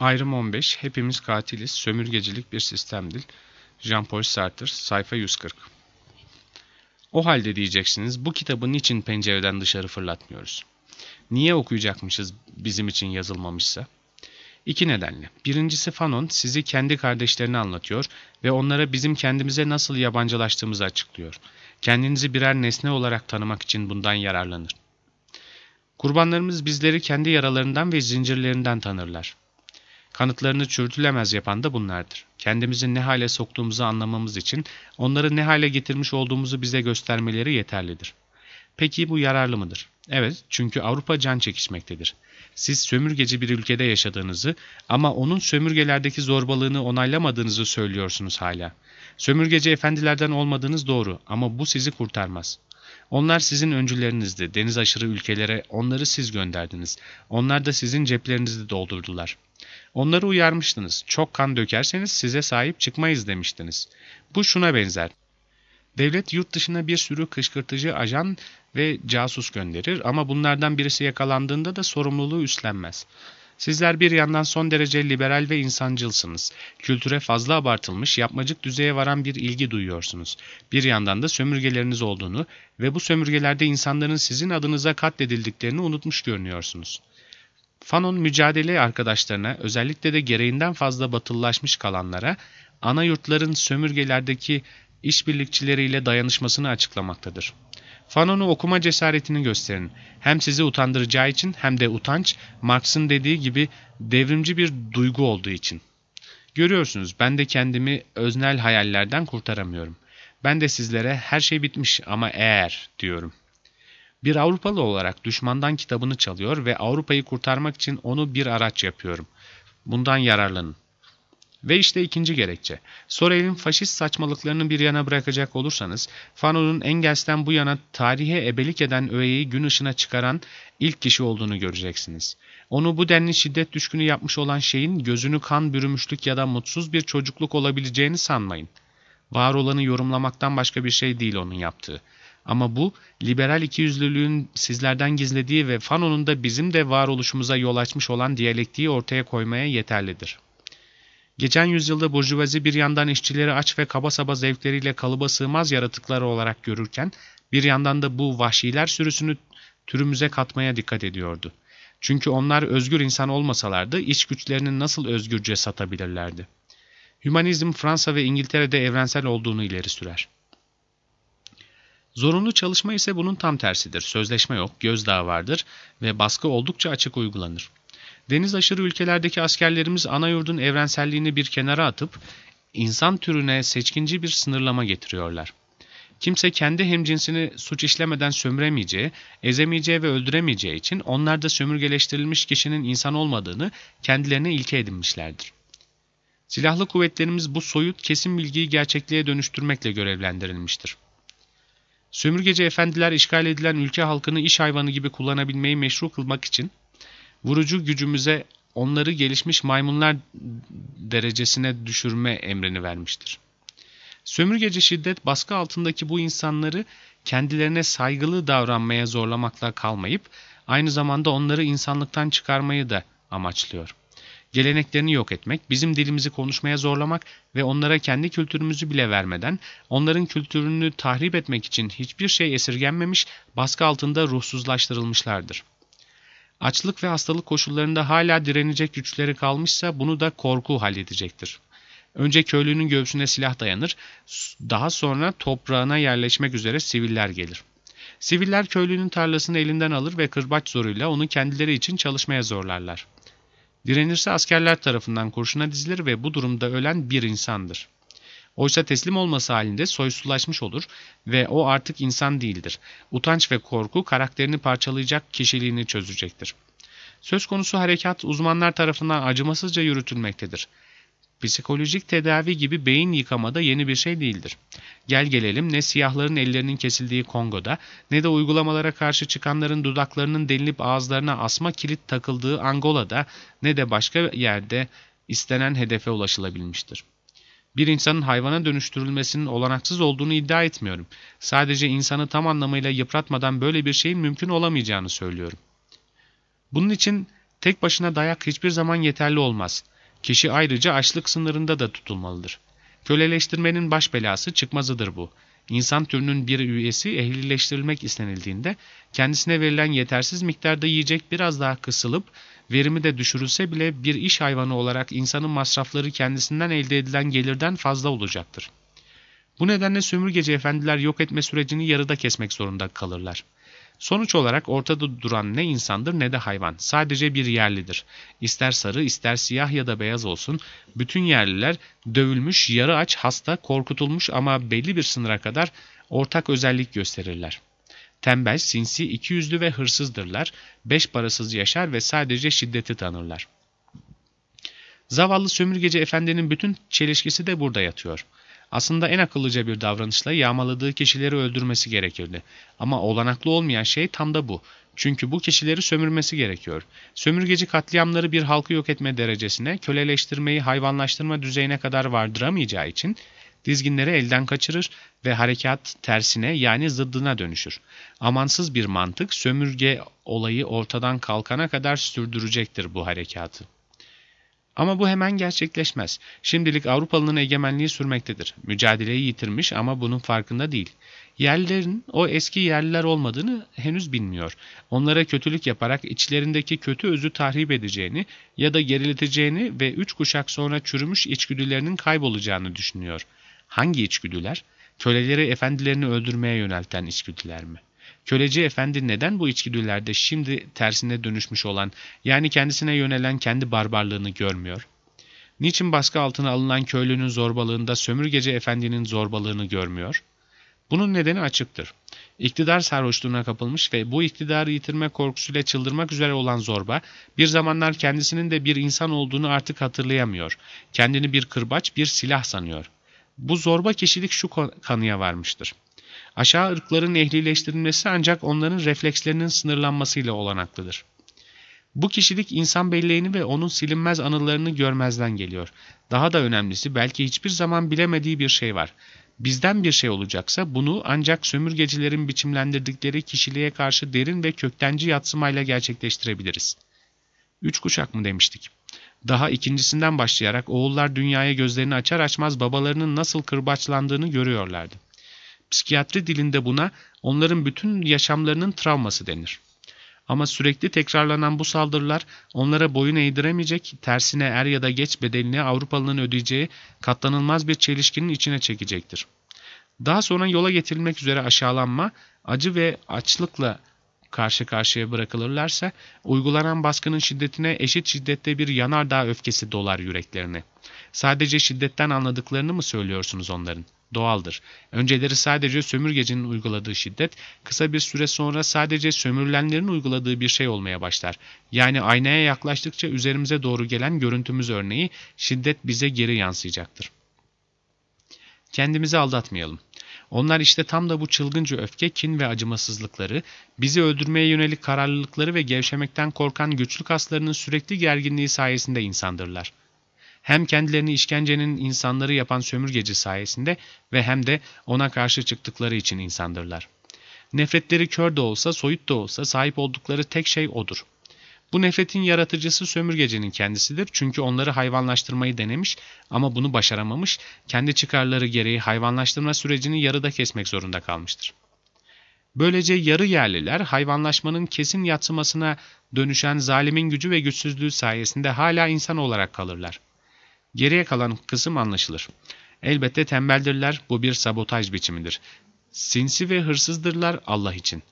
Ayrım 15. Hepimiz katiliz. Sömürgecilik bir sistemdir. Jean-Paul Sartre, sayfa 140. O halde diyeceksiniz, bu kitabı niçin pencereden dışarı fırlatmıyoruz? Niye okuyacakmışız bizim için yazılmamışsa? İki nedenle. Birincisi, Fanon sizi kendi kardeşlerine anlatıyor ve onlara bizim kendimize nasıl yabancılaştığımızı açıklıyor. Kendinizi birer nesne olarak tanımak için bundan yararlanır. Kurbanlarımız bizleri kendi yaralarından ve zincirlerinden tanırlar. Kanıtlarını çürütülemez yapan da bunlardır. Kendimizi ne hale soktuğumuzu anlamamız için onları ne hale getirmiş olduğumuzu bize göstermeleri yeterlidir. Peki bu yararlı mıdır? Evet, çünkü Avrupa can çekişmektedir. Siz sömürgeci bir ülkede yaşadığınızı ama onun sömürgelerdeki zorbalığını onaylamadığınızı söylüyorsunuz hala. Sömürgeci efendilerden olmadığınız doğru ama bu sizi kurtarmaz. Onlar sizin öncülerinizdi. Deniz aşırı ülkelere onları siz gönderdiniz. Onlar da sizin ceplerinizi doldurdular. Onları uyarmıştınız. Çok kan dökerseniz size sahip çıkmayız demiştiniz. Bu şuna benzer. Devlet yurt dışına bir sürü kışkırtıcı ajan ve casus gönderir ama bunlardan birisi yakalandığında da sorumluluğu üstlenmez. Sizler bir yandan son derece liberal ve insancılsınız. Kültüre fazla abartılmış, yapmacık düzeye varan bir ilgi duyuyorsunuz. Bir yandan da sömürgeleriniz olduğunu ve bu sömürgelerde insanların sizin adınıza katledildiklerini unutmuş görünüyorsunuz. Fanon mücadele arkadaşlarına, özellikle de gereğinden fazla batılılaşmış kalanlara, ana yurtların sömürgelerdeki işbirlikçileriyle dayanışmasını açıklamaktadır. Fanon'u okuma cesaretini gösterin. Hem sizi utandıracağı için hem de utanç, Marx'ın dediği gibi devrimci bir duygu olduğu için. Görüyorsunuz, ben de kendimi öznel hayallerden kurtaramıyorum. Ben de sizlere her şey bitmiş ama eğer diyorum. Bir Avrupalı olarak düşmandan kitabını çalıyor ve Avrupa'yı kurtarmak için onu bir araç yapıyorum. Bundan yararlanın. Ve işte ikinci gerekçe. Sorel'in faşist saçmalıklarını bir yana bırakacak olursanız, Fanon'un Engels'ten bu yana tarihe ebelik eden öğeyi gün ışığına çıkaran ilk kişi olduğunu göreceksiniz. Onu bu denli şiddet düşkünü yapmış olan şeyin gözünü kan bürümüşlük ya da mutsuz bir çocukluk olabileceğini sanmayın. Var olanı yorumlamaktan başka bir şey değil onun yaptığı. Ama bu, liberal ikiyüzlülüğün sizlerden gizlediği ve Fanon'un da bizim de varoluşumuza yol açmış olan diyalektiği ortaya koymaya yeterlidir. Geçen yüzyılda burjuvazi bir yandan işçileri aç ve kaba saba zevkleriyle kalıba sığmaz yaratıkları olarak görürken, bir yandan da bu vahşiler sürüsünü türümüze katmaya dikkat ediyordu. Çünkü onlar özgür insan olmasalardı iç güçlerini nasıl özgürce satabilirlerdi? Hümanizm Fransa ve İngiltere'de evrensel olduğunu ileri sürer. Zorunlu çalışma ise bunun tam tersidir. Sözleşme yok, gözdağı vardır ve baskı oldukça açık uygulanır. Deniz aşırı ülkelerdeki askerlerimiz anayurdun evrenselliğini bir kenara atıp insan türüne seçkinci bir sınırlama getiriyorlar. Kimse kendi hemcinsini suç işlemeden sömüremeyeceği, ezemeyeceği ve öldüremeyeceği için onlar da sömürgeleştirilmiş kişinin insan olmadığını kendilerine ilke edinmişlerdir. Silahlı kuvvetlerimiz bu soyut kesin bilgiyi gerçekliğe dönüştürmekle görevlendirilmiştir. Sömürgeci efendiler işgal edilen ülke halkını iş hayvanı gibi kullanabilmeyi meşru kılmak için vurucu gücümüze onları gelişmiş maymunlar derecesine düşürme emrini vermiştir. Sömürgeci şiddet baskı altındaki bu insanları kendilerine saygılı davranmaya zorlamakla kalmayıp aynı zamanda onları insanlıktan çıkarmayı da amaçlıyor. Geleneklerini yok etmek, bizim dilimizi konuşmaya zorlamak ve onlara kendi kültürümüzü bile vermeden onların kültürünü tahrip etmek için hiçbir şey esirgenmemiş, baskı altında ruhsuzlaştırılmışlardır. Açlık ve hastalık koşullarında hala direnecek güçleri kalmışsa bunu da korku halledecektir. Önce köylünün göğsüne silah dayanır, daha sonra toprağına yerleşmek üzere siviller gelir. Siviller köylünün tarlasını elinden alır ve kırbaç zoruyla onu kendileri için çalışmaya zorlarlar. Direnirse askerler tarafından kurşuna dizilir ve bu durumda ölen bir insandır. Oysa teslim olması halinde soysuzlaşmış olur ve o artık insan değildir. Utanç ve korku karakterini parçalayacak, kişiliğini çözecektir. Söz konusu harekat uzmanlar tarafından acımasızca yürütülmektedir. Psikolojik tedavi gibi beyin yıkamada yeni bir şey değildir. Gel gelelim ne siyahların ellerinin kesildiği Kongo'da ne de uygulamalara karşı çıkanların dudaklarının delinip ağızlarına asma kilit takıldığı Angola'da ne de başka yerde istenen hedefe ulaşılabilmiştir. Bir insanın hayvana dönüştürülmesinin olanaksız olduğunu iddia etmiyorum. Sadece insanı tam anlamıyla yıpratmadan böyle bir şeyin mümkün olamayacağını söylüyorum. Bunun için Tek başına dayak hiçbir zaman yeterli olmaz. Kişi ayrıca açlık sınırında da tutulmalıdır. Köleleştirmenin baş belası çıkmazıdır bu. İnsan türünün bir üyesi ehlileştirilmek istenildiğinde kendisine verilen yetersiz miktarda yiyecek biraz daha kısılıp verimi de düşürülse bile bir iş hayvanı olarak insanın masrafları kendisinden elde edilen gelirden fazla olacaktır. Bu nedenle sömürgeci efendiler yok etme sürecini yarıda kesmek zorunda kalırlar. Sonuç olarak ortada duran ne insandır ne de hayvan. Sadece bir yerlidir. İster sarı, ister siyah ya da beyaz olsun, bütün yerliler dövülmüş, yarı aç, hasta, korkutulmuş ama belli bir sınıra kadar ortak özellik gösterirler. Tembel, sinsi, ikiyüzlü ve hırsızdırlar, beş parasız yaşar ve sadece şiddeti tanırlar. Zavallı sömürgeci efendinin bütün çelişkisi de burada yatıyor. Aslında en akıllıca bir davranışla yağmaladığı kişileri öldürmesi gerekirdi. Ama olanaklı olmayan şey tam da bu. Çünkü bu kişileri sömürmesi gerekiyor. Sömürgeci katliamları bir halkı yok etme derecesine, köleleştirmeyi hayvanlaştırma düzeyine kadar vardıramayacağı için dizginleri elden kaçırır ve harekat tersine yani zıddına dönüşür. Amansız bir mantık sömürge olayı ortadan kalkana kadar sürdürecektir bu harekatı. Ama bu hemen gerçekleşmez. Şimdilik Avrupalı'nın egemenliği sürmektedir. Mücadeleyi yitirmiş ama bunun farkında değil. Yerlilerin o eski yerliler olmadığını henüz bilmiyor. Onlara kötülük yaparak içlerindeki kötü özü tahrip edeceğini ya da gerileteceğini ve 3 kuşak sonra çürümüş içgüdülerinin kaybolacağını düşünüyor. Hangi içgüdüler? Köleleri efendilerini öldürmeye yönelten içgüdüler mi? Köleci efendi neden bu içgüdülerde şimdi tersine dönüşmüş olan, yani kendisine yönelen kendi barbarlığını görmüyor? Niçin baskı altına alınan köylünün zorbalığında sömürgeci efendinin zorbalığını görmüyor? Bunun nedeni açıktır. İktidar sarhoşluğuna kapılmış ve bu iktidarı yitirme korkusuyla çıldırmak üzere olan zorba, bir zamanlar kendisinin de bir insan olduğunu artık hatırlayamıyor. Kendini bir kırbaç, bir silah sanıyor. Bu zorba kişilik şu kanıya varmıştır. Aşağı ırkların ehlileştirilmesi ancak onların reflekslerinin sınırlanmasıyla olanaklıdır. Bu kişilik insan belleğini ve onun silinmez anılarını görmezden geliyor. Daha da önemlisi belki hiçbir zaman bilemediği bir şey var. Bizden bir şey olacaksa bunu ancak sömürgecilerin biçimlendirdikleri kişiliğe karşı derin ve köktenci yadsımayla gerçekleştirebiliriz. 3 kuşak mı demiştik? Daha ikincisinden başlayarak oğullar dünyaya gözlerini açar açmaz babalarının nasıl kırbaçlandığını görüyorlardı. Psikiyatri dilinde buna onların bütün yaşamlarının travması denir. Ama sürekli tekrarlanan bu saldırılar onlara boyun eğdiremeyecek, tersine er ya da geç bedelini Avrupalı'nın ödeyeceği katlanılmaz bir çelişkinin içine çekecektir. Daha sonra yola getirilmek üzere aşağılanma, acı ve açlıkla karşı karşıya bırakılırlarsa uygulanan baskının şiddetine eşit şiddette bir yanardağ öfkesi dolar yüreklerine. Sadece şiddetten anladıklarını mı söylüyorsunuz onların? Doğaldır. Önceleri sadece sömürgecinin uyguladığı şiddet, kısa bir süre sonra sadece sömürülenlerin uyguladığı bir şey olmaya başlar. Yani aynaya yaklaştıkça üzerimize doğru gelen görüntümüz örneği şiddet bize geri yansıyacaktır. Kendimizi aldatmayalım. Onlar işte tam da bu çılgınca öfke, kin ve acımasızlıkları, bizi öldürmeye yönelik kararlılıkları ve gevşemekten korkan güçlü kaslarının sürekli gerginliği sayesinde insandırlar. Hem kendilerini işkencenin insanları yapan sömürgeci sayesinde ve hem de ona karşı çıktıkları için insandırlar. Nefretleri kör de olsa, soyut da olsa sahip oldukları tek şey odur. Bu nefretin yaratıcısı sömürgecinin kendisidir çünkü onları hayvanlaştırmayı denemiş ama bunu başaramamış, kendi çıkarları gereği hayvanlaştırma sürecini yarıda kesmek zorunda kalmıştır. Böylece yarı yerliler hayvanlaşmanın kesin yadsımasına dönüşen zalimin gücü ve güçsüzlüğü sayesinde hala insan olarak kalırlar. Geriye kalan kısım anlaşılır. Elbette tembeldirler, bu bir sabotaj biçimidir. Sinsi ve hırsızdırlar Allah için.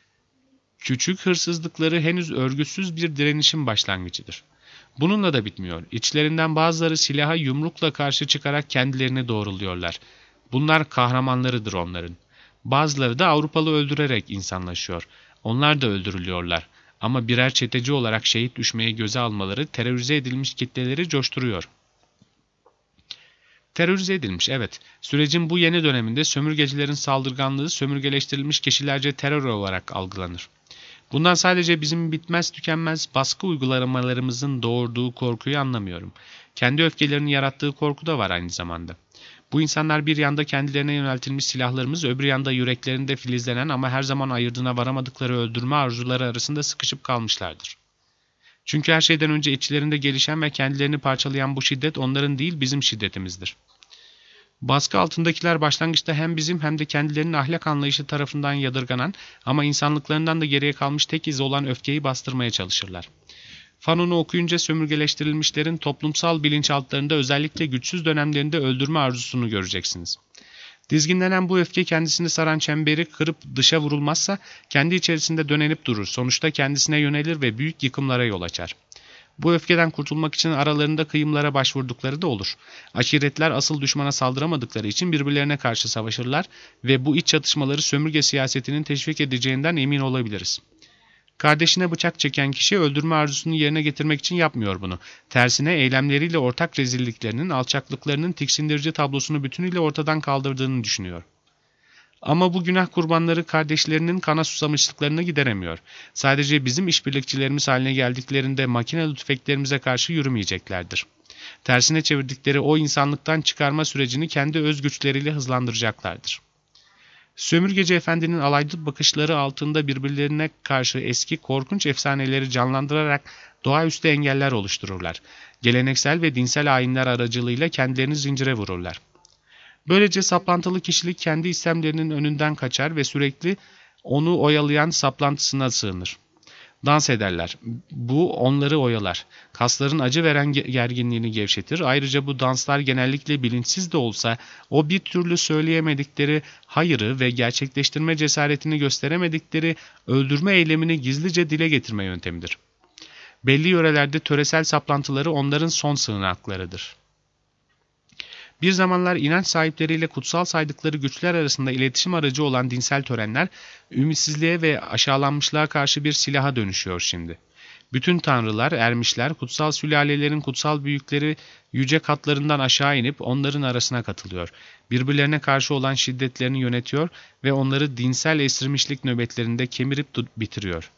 Küçük hırsızlıkları henüz örgütsüz bir direnişin başlangıcıdır. Bununla da bitmiyor. İçlerinden bazıları silaha yumrukla karşı çıkarak kendilerini doğruluyorlar. Bunlar kahramanlarıdır onların. Bazıları da Avrupalı öldürerek insanlaşıyor. Onlar da öldürülüyorlar. Ama birer çeteci olarak şehit düşmeye göze almaları terörize edilmiş kitleleri coşturuyor. Terörize edilmiş, evet. Sürecin bu yeni döneminde sömürgecilerin saldırganlığı sömürgeleştirilmiş kişilerce terör olarak algılanır. Bundan sadece bizim bitmez tükenmez baskı uygulamalarımızın doğurduğu korkuyu anlamıyorum. Kendi öfkelerini yarattığı korku da var aynı zamanda. Bu insanlar bir yanda kendilerine yöneltilmiş silahlarımız, öbür yanda yüreklerinde filizlenen ama her zaman ayırdığına varamadıkları öldürme arzuları arasında sıkışıp kalmışlardır. Çünkü her şeyden önce içlerinde gelişen ve kendilerini parçalayan bu şiddet onların değil bizim şiddetimizdir. Baskı altındakiler başlangıçta hem bizim hem de kendilerinin ahlak anlayışı tarafından yadırganan ama insanlıklarından da geriye kalmış tek iz olan öfkeyi bastırmaya çalışırlar. Fanon'u okuyunca sömürgeleştirilmişlerin toplumsal bilinçaltlarında özellikle güçsüz dönemlerinde öldürme arzusunu göreceksiniz. Dizginlenen bu öfke kendisini saran çemberi kırıp dışa vurulmazsa kendi içerisinde dönenip durur. Sonuçta kendisine yönelir ve büyük yıkımlara yol açar. Bu öfkeden kurtulmak için aralarında kıyımlara başvurdukları da olur. Aşiretler asıl düşmana saldıramadıkları için birbirlerine karşı savaşırlar ve bu iç çatışmaları sömürge siyasetinin teşvik edeceğinden emin olabiliriz. Kardeşine bıçak çeken kişi öldürme arzusunu yerine getirmek için yapmıyor bunu. Tersine eylemleriyle ortak rezilliklerinin, alçaklıklarının tiksindirici tablosunu bütünüyle ortadan kaldırdığını düşünüyor. Ama bu günah kurbanları kardeşlerinin kana susamışlıklarını gideremiyor. Sadece bizim işbirlikçilerimiz haline geldiklerinde makinalı tüfeklerimize karşı yürümeyeceklerdir. Tersine çevirdikleri o insanlıktan çıkarma sürecini kendi öz güçleriyle hızlandıracaklardır. Sömürgeci efendinin alaycı bakışları altında birbirlerine karşı eski korkunç efsaneleri canlandırarak doğaüstü engeller oluştururlar. Geleneksel ve dinsel ayinler aracılığıyla kendilerini zincire vururlar. Böylece saplantılı kişilik kendi istemlerinin önünden kaçar ve sürekli onu oyalayan saplantısına sığınır. Dans ederler. Bu onları oyalar. Kasların acı veren gerginliğini gevşetir. Ayrıca bu danslar genellikle bilinçsiz de olsa o bir türlü söyleyemedikleri hayırı ve gerçekleştirme cesaretini gösteremedikleri öldürme eylemini gizlice dile getirme yöntemidir. Belli yörelerde töresel saplantıları onların son sığınaklarıdır. Bir zamanlar inanç sahipleriyle kutsal saydıkları güçler arasında iletişim aracı olan dinsel törenler, ümitsizliğe ve aşağılanmışlığa karşı bir silaha dönüşüyor şimdi. Bütün tanrılar, ermişler, kutsal sülalelerin kutsal büyükleri yüce katlarından aşağı inip onların arasına katılıyor. Birbirlerine karşı olan şiddetlerini yönetiyor ve onları dinsel esirmişlik nöbetlerinde kemirip bitiriyor.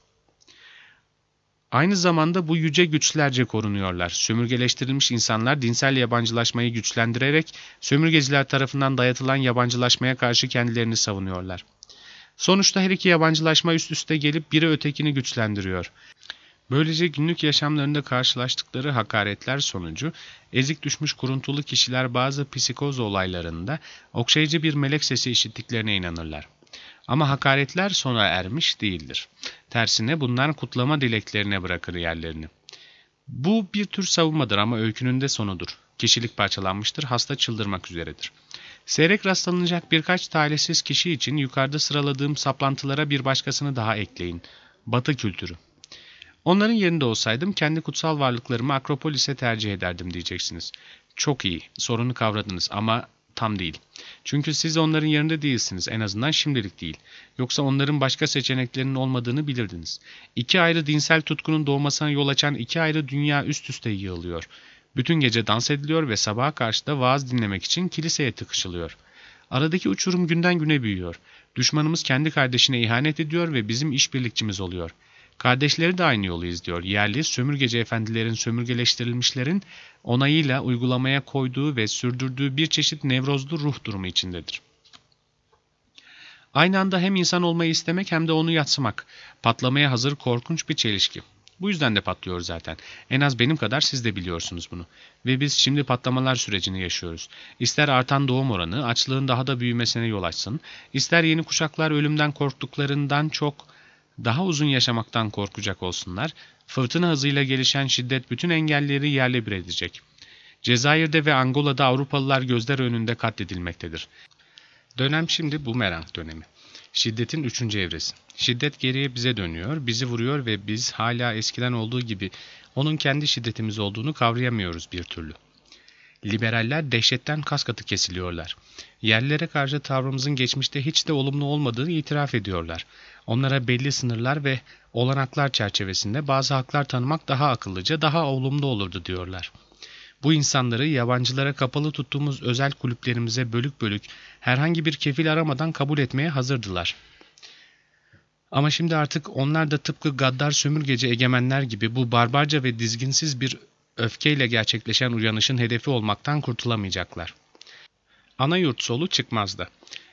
Aynı zamanda bu yüce güçlerce korunuyorlar. Sömürgeleştirilmiş insanlar dinsel yabancılaşmayı güçlendirerek sömürgeciler tarafından dayatılan yabancılaşmaya karşı kendilerini savunuyorlar. Sonuçta her iki yabancılaşma üst üste gelip biri ötekini güçlendiriyor. Böylece günlük yaşamlarında karşılaştıkları hakaretler sonucu ezik düşmüş kuruntulu kişiler bazı psikoz olaylarında okşayıcı bir melek sesi işittiklerine inanırlar. Ama hakaretler sona ermiş değildir. Tersine bunlar kutlama dileklerine bırakır yerlerini. Bu bir tür savunmadır ama öykünün de sonudur. Kişilik parçalanmıştır, hasta çıldırmak üzeredir. Seyrek rastlanacak birkaç talihsiz kişi için yukarıda sıraladığım saplantılara bir başkasını daha ekleyin. Batı kültürü. Onların yerinde olsaydım kendi kutsal varlıklarımı Akropolis'e tercih ederdim diyeceksiniz. Çok iyi, sorunu kavradınız ama tam değil. Çünkü siz onların yerinde değilsiniz, en azından şimdilik değil. Yoksa onların başka seçeneklerinin olmadığını bilirdiniz. İki ayrı dinsel tutkunun doğmasına yol açan iki ayrı dünya üst üste yığılıyor. Bütün gece dans ediliyor ve sabaha karşı da vaaz dinlemek için kiliseye tıkışılıyor. Aradaki uçurum günden güne büyüyor. Düşmanımız kendi kardeşine ihanet ediyor ve bizim işbirlikçimiz oluyor. Kardeşleri de aynı yolu izliyor. Yerli, sömürgeci efendilerin, sömürgeleştirilmişlerin onayıyla uygulamaya koyduğu ve sürdürdüğü bir çeşit nevrozlu ruh durumu içindedir. Aynı anda hem insan olmayı istemek hem de onu yadsımak. Patlamaya hazır korkunç bir çelişki. Bu yüzden de patlıyor zaten. En az benim kadar siz de biliyorsunuz bunu. Ve biz şimdi patlamalar sürecini yaşıyoruz. İster artan doğum oranı açlığın daha da büyümesine yol açsın, ister yeni kuşaklar ölümden korktuklarından çok daha uzun yaşamaktan korkacak olsunlar, fırtına hızıyla gelişen şiddet bütün engelleri yerle bir edecek. Cezayir'de ve Angola'da Avrupalılar gözler önünde katledilmektedir. Dönem şimdi bumerang dönemi. Şiddetin 3. evresi. Şiddet geriye bize dönüyor, bizi vuruyor ve biz hala eskiden olduğu gibi onun kendi şiddetimiz olduğunu kavrayamıyoruz bir türlü. Liberaller dehşetten kas katı kesiliyorlar. Yerlilere karşı tavrımızın geçmişte hiç de olumlu olmadığını itiraf ediyorlar. Onlara belli sınırlar ve olanaklar çerçevesinde bazı haklar tanımak daha akıllıca, daha olumlu olurdu diyorlar. Bu insanları yabancılara kapalı tuttuğumuz özel kulüplerimize bölük bölük herhangi bir kefil aramadan kabul etmeye hazırdılar. Ama şimdi artık onlar da tıpkı gaddar sömürgeci egemenler gibi bu barbarca ve dizginsiz bir öfkeyle gerçekleşen uyanışın hedefi olmaktan kurtulamayacaklar. Ana yurt solu çıkmazda.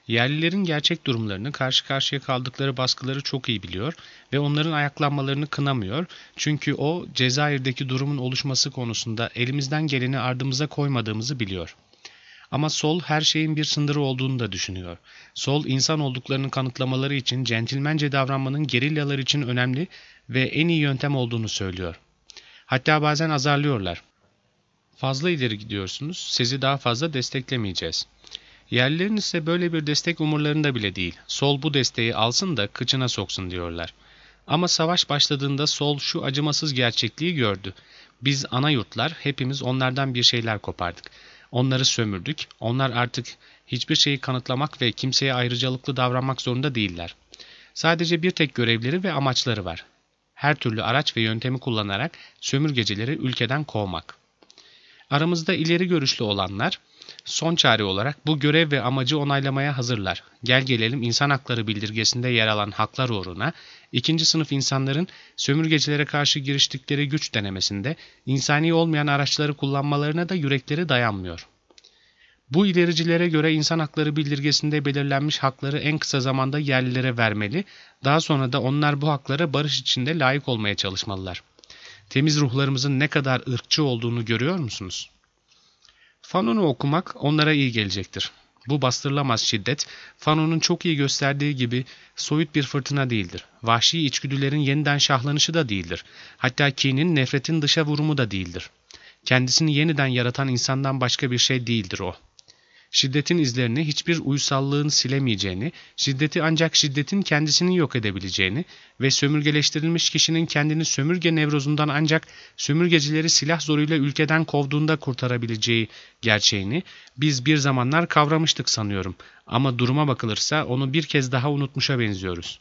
Yerlilerin gerçek durumlarını, karşı karşıya kaldıkları baskıları çok iyi biliyor ve onların ayaklanmalarını kınamıyor. Çünkü o, Cezayir'deki durumun oluşması konusunda elimizden geleni ardımıza koymadığımızı biliyor. Ama sol her şeyin bir sınırı olduğunu da düşünüyor. Sol, insan olduklarını kanıtlamaları için centilmence davranmanın gerilyalar için önemli ve en iyi yöntem olduğunu söylüyor. Hatta bazen azarlıyorlar. Fazla ileri gidiyorsunuz, sizi daha fazla desteklemeyeceğiz. Yerlilerin ise böyle bir destek umurlarında bile değil. Sol bu desteği alsın da kıçına soksun diyorlar. Ama savaş başladığında sol şu acımasız gerçekliği gördü. Biz ana yurtlar hepimiz onlardan bir şeyler kopardık. Onları sömürdük. Onlar artık hiçbir şeyi kanıtlamak ve kimseye ayrıcalıklı davranmak zorunda değiller. Sadece bir tek görevleri ve amaçları var. Her türlü araç ve yöntemi kullanarak sömürgecileri ülkeden kovmak. Aramızda ileri görüşlü olanlar son çare olarak bu görev ve amacı onaylamaya hazırlar. Gel gelelim insan hakları bildirgesinde yer alan haklar uğruna ikinci sınıf insanların sömürgecilere karşı giriştikleri güç denemesinde insani olmayan araçları kullanmalarına da yürekleri dayanmıyor. Bu ilericilere göre insan hakları bildirgesinde belirlenmiş hakları en kısa zamanda yerlilere vermeli, daha sonra da onlar bu haklara barış içinde layık olmaya çalışmalılar. Temiz ruhlarımızın ne kadar ırkçı olduğunu görüyor musunuz? Fanon'u okumak onlara iyi gelecektir. Bu bastırılamaz şiddet, Fanon'un çok iyi gösterdiği gibi soyut bir fırtına değildir. Vahşi içgüdülerin yeniden şahlanışı da değildir. Hatta kinin, nefretin dışa vurumu da değildir. Kendisini yeniden yaratan insandan başka bir şey değildir o. Şiddetin izlerini hiçbir uysallığın silemeyeceğini, şiddeti ancak şiddetin kendisini yok edebileceğini ve sömürgeleştirilmiş kişinin kendini sömürge nevrozundan ancak sömürgecileri silah zoruyla ülkeden kovduğunda kurtarabileceği gerçeğini biz bir zamanlar kavramıştık sanıyorum. Ama duruma bakılırsa onu bir kez daha unutmuşa benziyoruz.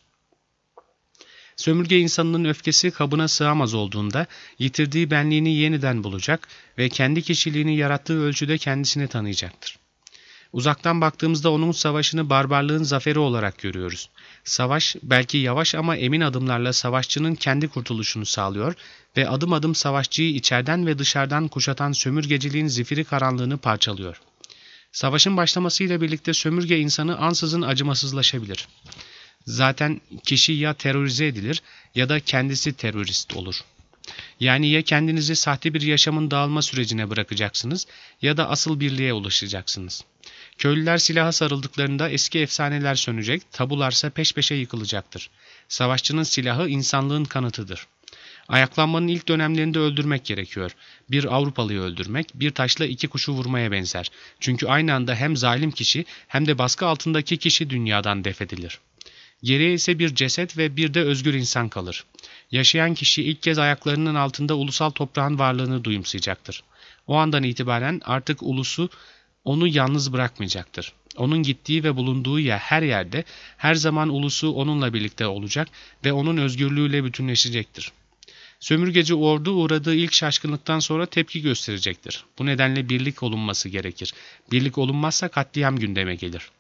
Sömürge insanının öfkesi kabına sığamaz olduğunda yitirdiği benliğini yeniden bulacak ve kendi kişiliğini yarattığı ölçüde kendisini tanıyacaktır. Uzaktan baktığımızda onun savaşını barbarlığın zaferi olarak görüyoruz. Savaş belki yavaş ama emin adımlarla savaşçının kendi kurtuluşunu sağlıyor ve adım adım savaşçıyı içeriden ve dışarıdan kuşatan sömürgeciliğin zifiri karanlığını parçalıyor. Savaşın başlamasıyla birlikte sömürge insanı ansızın acımasızlaşabilir. Zaten kişi ya terörize edilir ya da kendisi terörist olur. Yani ya kendinizi sahte bir yaşamın dağılma sürecine bırakacaksınız ya da asıl birliğe ulaşacaksınız. Köylüler silaha sarıldıklarında eski efsaneler sönecek, tabularsa peş peşe yıkılacaktır. Savaşçının silahı insanlığın kanıtıdır. Ayaklanmanın ilk dönemlerinde öldürmek gerekiyor. Bir Avrupalıyı öldürmek, bir taşla iki kuşu vurmaya benzer. Çünkü aynı anda hem zalim kişi hem de baskı altındaki kişi dünyadan defedilir. Geriye ise bir ceset ve bir de özgür insan kalır. Yaşayan kişi ilk kez ayaklarının altında ulusal toprağın varlığını duyumsayacaktır. O andan itibaren artık ulusu onu yalnız bırakmayacaktır. Onun gittiği ve bulunduğu her yerde her zaman ulusu onunla birlikte olacak ve onun özgürlüğüyle bütünleşecektir. Sömürgeci ordu uğradığı ilk şaşkınlıktan sonra tepki gösterecektir. Bu nedenle birlik olunması gerekir. Birlik olunmazsa katliam gündeme gelir.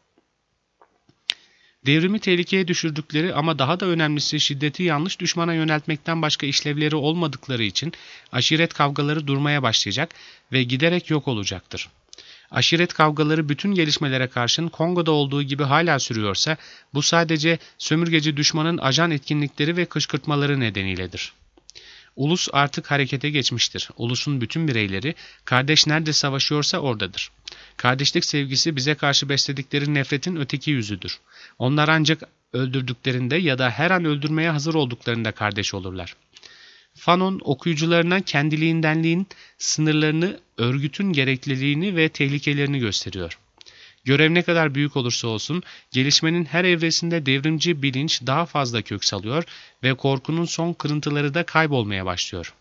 Devrimi tehlikeye düşürdükleri ama daha da önemlisi şiddeti yanlış düşmana yöneltmekten başka işlevleri olmadıkları için aşiret kavgaları durmaya başlayacak ve giderek yok olacaktır. Aşiret kavgaları bütün gelişmelere karşın Kongo'da olduğu gibi hala sürüyorsa bu sadece sömürgeci düşmanın ajan etkinlikleri ve kışkırtmaları nedeniyledir. Ulus artık harekete geçmiştir. Ulusun bütün bireyleri kardeş nerede savaşıyorsa oradadır. Kardeşlik sevgisi bize karşı besledikleri nefretin öteki yüzüdür. Onlar ancak öldürdüklerinde ya da her an öldürmeye hazır olduklarında kardeş olurlar. Fanon okuyucularına kendiliğindenliğin sınırlarını, örgütün gerekliliğini ve tehlikelerini gösteriyor. Görev ne kadar büyük olursa olsun, gelişmenin her evresinde devrimci bilinç daha fazla kök salıyor ve korkunun son kırıntıları da kaybolmaya başlıyor.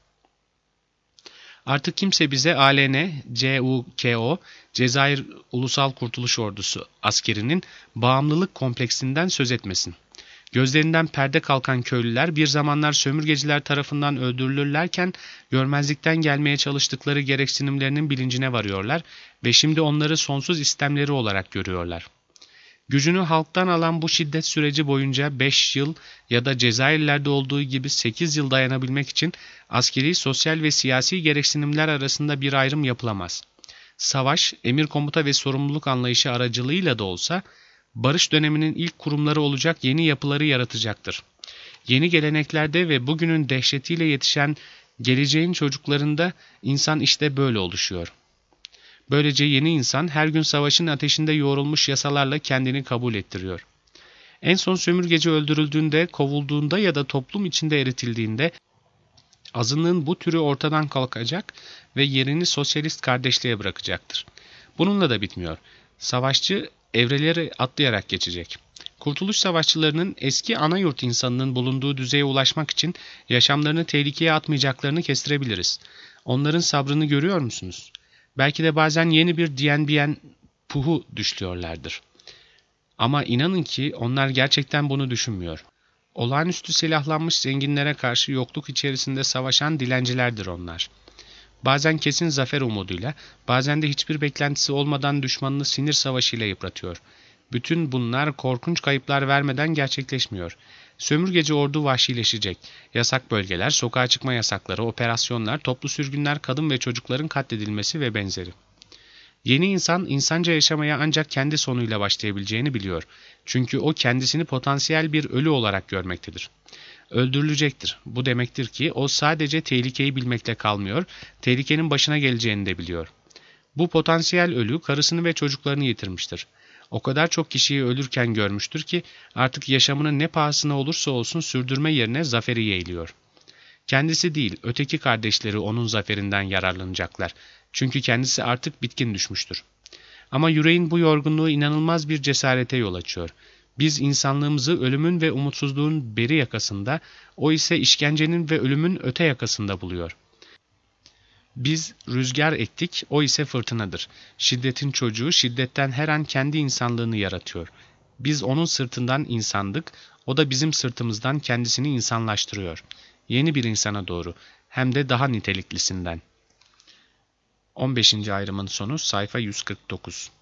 Artık kimse bize ALN, CUKO, Cezayir Ulusal Kurtuluş Ordusu askerinin bağımlılık kompleksinden söz etmesin. Gözlerinden perde kalkan köylüler bir zamanlar sömürgeciler tarafından öldürülürlerken görmezlikten gelmeye çalıştıkları gereksinimlerinin bilincine varıyorlar ve şimdi onları sonsuz istemleri olarak görüyorlar. Gücünü halktan alan bu şiddet süreci boyunca 5 yıl ya da Cezayirlerde olduğu gibi 8 yıl dayanabilmek için askeri, sosyal ve siyasi gereksinimler arasında bir ayrım yapılamaz. Savaş, emir komuta ve sorumluluk anlayışı aracılığıyla da olsa barış döneminin ilk kurumları olacak yeni yapıları yaratacaktır. Yeni geleneklerde ve bugünün dehşetiyle yetişen geleceğin çocuklarında insan işte böyle oluşuyor. Böylece yeni insan her gün savaşın ateşinde yoğrulmuş yasalarla kendini kabul ettiriyor. En son sömürgeci öldürüldüğünde, kovulduğunda ya da toplum içinde eritildiğinde azınlığın bu türü ortadan kalkacak ve yerini sosyalist kardeşliğe bırakacaktır. Bununla da bitmiyor. Savaşçı evreleri atlayarak geçecek. Kurtuluş savaşçılarının eski ana yurt insanının bulunduğu düzeye ulaşmak için yaşamlarını tehlikeye atmayacaklarını kestirebiliriz. Onların sabrını görüyor musunuz? Belki de bazen yeni bir Dien Bien Phu'u düşlüyorlardır. Ama inanın ki onlar gerçekten bunu düşünmüyor. Olağanüstü silahlanmış zenginlere karşı yokluk içerisinde savaşan dilencilerdir onlar. Bazen kesin zafer umuduyla, bazen de hiçbir beklentisi olmadan düşmanını sinir savaşıyla yıpratıyor. Bütün bunlar korkunç kayıplar vermeden gerçekleşmiyor. Sömürgeci ordu vahşileşecek. Yasak bölgeler, sokağa çıkma yasakları, operasyonlar, toplu sürgünler, kadın ve çocukların katledilmesi ve benzeri. Yeni insan, insanca yaşamaya ancak kendi sonuyla başlayabileceğini biliyor. Çünkü o kendisini potansiyel bir ölü olarak görmektedir. Öldürülecektir. Bu demektir ki o sadece tehlikeyi bilmekle kalmıyor, tehlikenin başına geleceğini de biliyor. Bu potansiyel ölü karısını ve çocuklarını yitirmiştir. O kadar çok kişiyi ölürken görmüştür ki artık yaşamının ne pahasına olursa olsun sürdürme yerine zaferi yeğliyor. Kendisi değil, öteki kardeşleri onun zaferinden yararlanacaklar. Çünkü kendisi artık bitkin düşmüştür. Ama yüreğin bu yorgunluğu inanılmaz bir cesarete yol açıyor. Biz insanlığımızı ölümün ve umutsuzluğun beri yakasında, o ise işkencenin ve ölümün öte yakasında buluyor. Biz rüzgar ettik, o ise fırtınadır. Şiddetin çocuğu şiddetten her an kendi insanlığını yaratıyor. Biz onun sırtından insandık, o da bizim sırtımızdan kendisini insanlaştırıyor. Yeni bir insana doğru, hem de daha niteliklisinden. 15. ayrımın sonu sayfa 149.